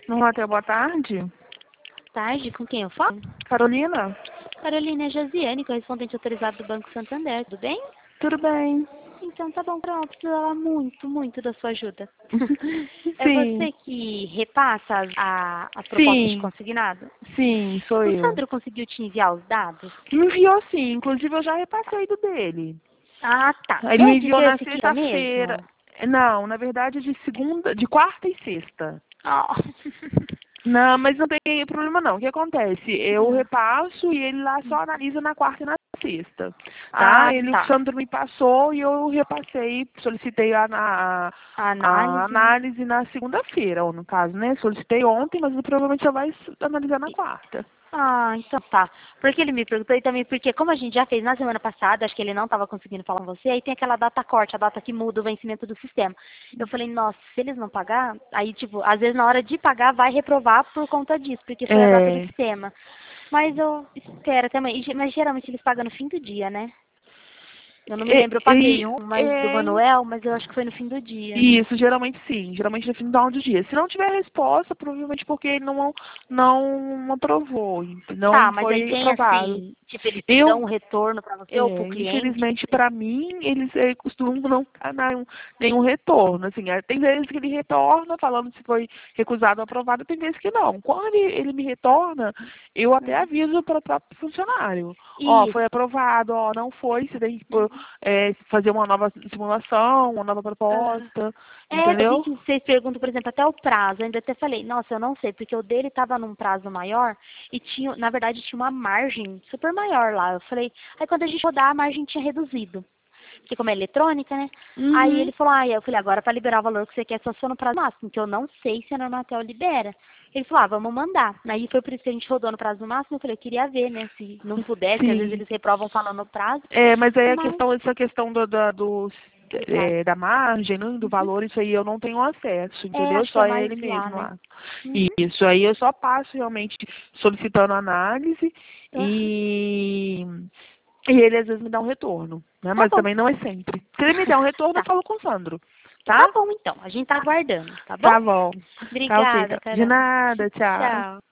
No hotel, boa tarde. Tarde, com quem eu falo? Carolina? Carolina é Josiane, correspondente autorizado do Banco Santander, tudo bem? Tudo bem. Então tá bom, pronto, precisava muito da sua ajuda. É Sim. você que repassa as propostas de Sim. consignado? Sim, sou O eu. Sandro conseguiu te enviar os dados? Me enviou sim, inclusive eu já repassei do dele. Ah, tá. Ele É me de enviou na terça-feira sexta-feira. mesmo? Não, na verdade de quarta e sexta. Oh. Não, mas não tem problema não. O que acontece? Eu repasso e ele lá só analisa na quarta e na sexta. Tá? Ah, O tá. Sandro me passou e eu repassei, solicitei A a análise, né? análise na segunda-feira, ou no caso, né? Solicitei ontem, mas ele provavelmente só vai analisar na quarta. Ah, então tá. Porque ele me perguntou e também porque, como a gente já fez na semana passada, acho que ele não estava conseguindo falar com você, aí tem aquela data corte, a data que muda o vencimento do sistema. Eu falei, nossa, se eles não pagar, aí, tipo, às vezes na hora de pagar vai reprovar por conta disso, porque foi a data do É, sistema. Mas eu espero também. Mas geralmente eles pagam no fim do dia, né? Eu não me lembro, eu paguei um, mas do é, Manuel, mas eu acho que foi no fim do dia. isso, geralmente sim. Geralmente no final do dia. Se não tiver resposta, provavelmente porque ele não aprovou, Tá, não mas aí foi tem aprovado. assim, tipo, eles dão Eu, um retorno pra você ou pro cliente? infelizmente, para mim, eles costumam não dar nenhum retorno. Assim, tem vezes que ele retorna falando se foi recusado ou aprovado, tem vezes que não. Quando ele me retorna, eu até aviso para o próprio funcionário. Ó, foi Isso. aprovado, ó, não foi, você tem que fazer uma nova simulação, uma nova Aham. proposta, Eu vi entendeu? que vocês perguntam, por exemplo, até o prazo. Eu ainda até falei, nossa, eu não sei, porque o dele estava num prazo maior e tinha, na verdade, tinha uma margem super maior lá. Eu falei, aí quando a gente rodar, a margem tinha reduzido. Porque como é eletrônica, né? Aí Uhum. ele falou, eu falei, agora para liberar o valor que você quer, só se for no prazo máximo, que eu não sei se a Normatel libera. Ele falou, vamos mandar. Aí foi por isso que a gente rodou no prazo máximo. Eu falei, eu queria ver, né, se não pudesse, que às vezes Sim. eles reprovam falando no prazo. Mas aí Mas, essa questão da margem, né, do valor, isso aí eu não tenho acesso, entendeu? acho que é Só é mais ele lá, mesmo né? lá. Uhum. Isso aí eu só passo realmente solicitando análise Aham. e ele às vezes me dá um retorno, né? Tá Mas bom. também não é sempre. Se ele me der um retorno, eu Tá. falo com o Sandro, Tá tá? bom, então. A gente tá aguardando, tá bom? Tá bom. Tá ok, Obrigada, então. De Carol. nada, tchau. Tchau.